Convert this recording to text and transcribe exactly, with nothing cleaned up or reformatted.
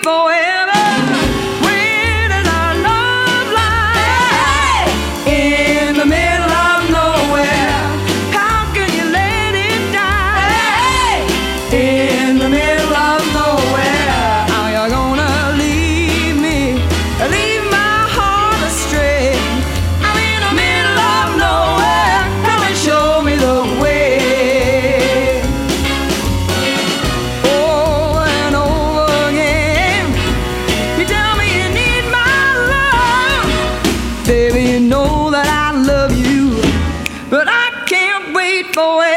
forever. Where does our love lie? In the middle of nowhere. How can you let it die? In the middle of nowhere. How you gonna leave me? Leave my heart astray. I'm in the middle of nowhere. Come and show me the way. Over and over again, you tell me you need my love. Baby, you know that I love you, but I can't wait forever.